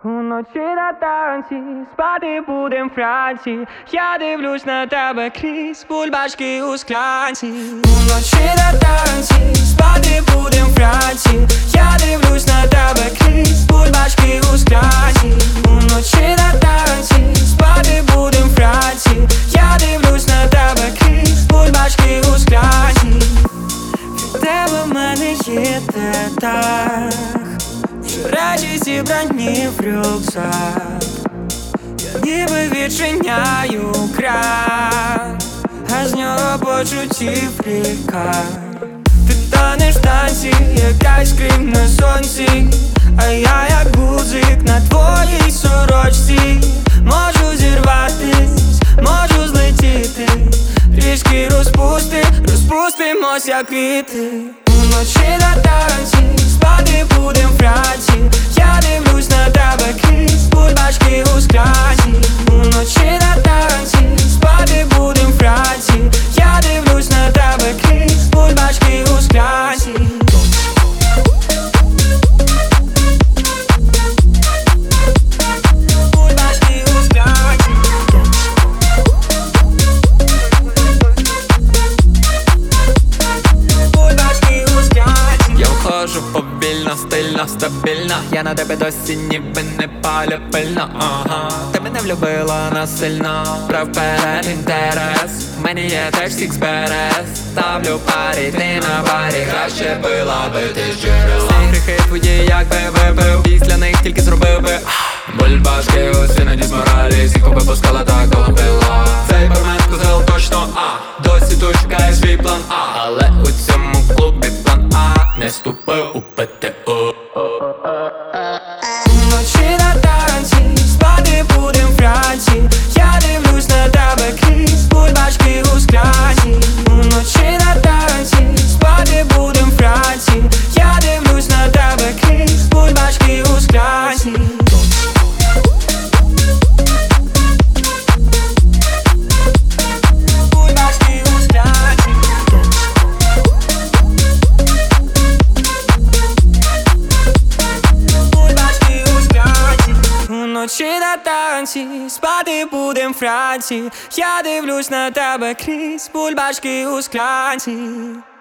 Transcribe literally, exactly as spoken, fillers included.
Уночі на танці, спати будем вранці. Я дивлюсь на тебе крізь бульбашки у склянці. Уночі на танці, спати будем вранці. Я дивлюсь на тебе крізь бульбашки у склянці. Уночі на танці, спати будем вранці. Я дивлюсь на тебе крізь бульбашки у склянці. Від тебе в мене є деталь, речі зібрані в рюкзак. Я ніби відчиняю кран, а з нього почуттів лікар. Ти танеш в танці, як айскрім на сонці, а я як гудзик на твоїй сорочці. Можу зірватись, можу злетіти, трішки розпусти, розпустимось як квіти. Уночі на танці, спати будем вранці. Я дивлюсь на тебе крізь бульбашки у склянці. Уночі на танці, спати будем вранці. Я дивлюсь на тебе крізь бульбашки у склянці. Бульбашки у склянці. Бульбашки у склянці. Я вхожу повільно, стильно, стабільно. Я на тебе досі ніби не палю пильно. Ага, ти мене влюбила насильно. Прав перед інтерес. В мені є теж сікс берез. Ставлю парі, ти на барі. Краще пила би ти з джерела. Всі гріхи твої як би випив. Після них тільки зробив би бульбашки у синоді з моралі. Всіх попускала та коломбила. Цей бармен сказав точно а. Досі тут шукає свій план А. Але у цьому клубі план А не вступив у ПТУ. Уночі на танці, спати будем вранці. Я дивлюсь на тебе крізь бульбашки у склянці. Уночі на танці, спати будем вранці. Я дивлюсь на тебе крізь бульбашки у склянці. Бульбашки у склянці. Бульбашки у склянці. Уночі на танці, спати будем вранці. Я дивлюсь на тебе крізь бульбашки у склянці.